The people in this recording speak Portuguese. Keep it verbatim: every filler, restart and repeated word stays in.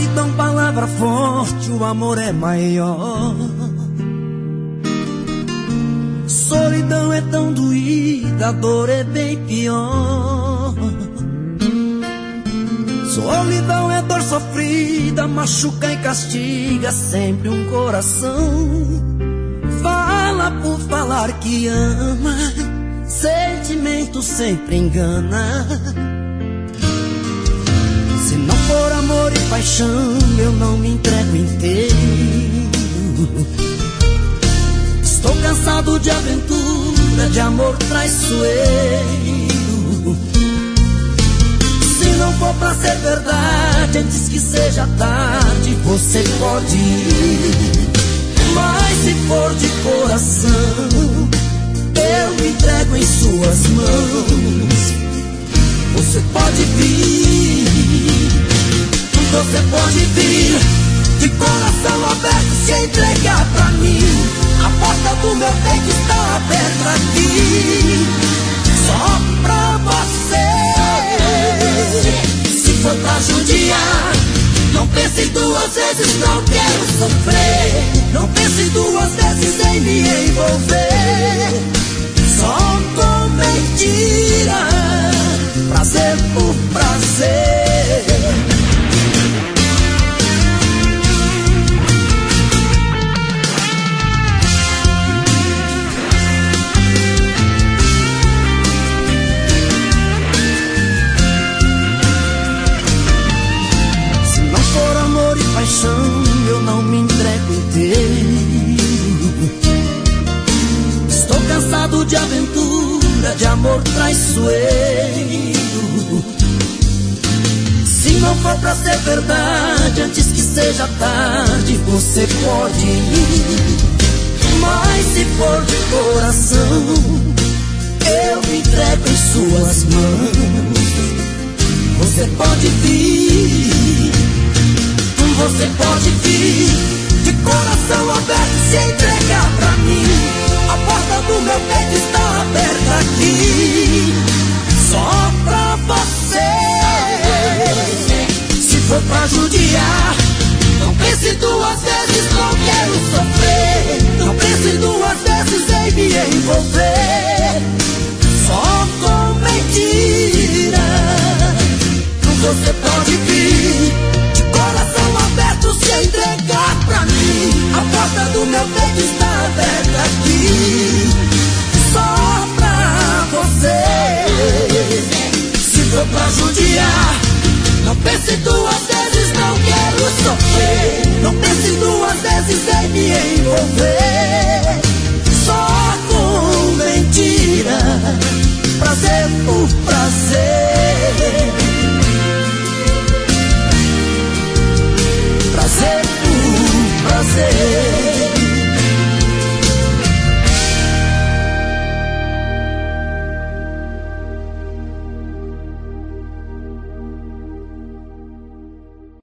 Solidão, palavra forte, o amor é maior. Solidão é tão doída, a dor é bem pior. Solidão é dor sofrida, machuca e castiga sempre um coração. Fala por falar que ama, sentimento sempre engana. Se não for amor e paixão, eu não me entrego inteiro. Estou cansado de aventura, de amor traiçoeiro. Se não for pra ser verdade, antes que seja tarde, você pode ir. Mas se for de coração, eu me entrego em suas mãos. Você pode vir, você pode vir, de coração aberto se entregar pra mim. A porta do meu peito está aberta aqui, só pra você. Se for pra judiar, não pense duas vezes, não quero sofrer. Não pense duas vezes em me envolver, só com mentira, prazer por prazer. Se não for amor e paixão, eu não me entrego inteiro. Estou cansado de aventura, de amor traiçoeiro. Se não for pra ser verdade, antes que seja tarde, você pode ir. Mas se for de coração, eu me entrego em suas mãos. Você pode vir, você pode vir, de coração aberto se entregar pra mim. A porta do meu peito está aberta aqui, só pra você. Se for pra judiar, não pense duas vezes, não quero sofrer. Não pense duas vezes em me envolver, só com mentira. Você pode vir, de coração aberto se entregar pra mim. A porta do meu peito está aberta aqui, só pra você. Se for pra judiar, não pense duas vezes, não quero sofrer. Não pense duas vezes em me envolver, só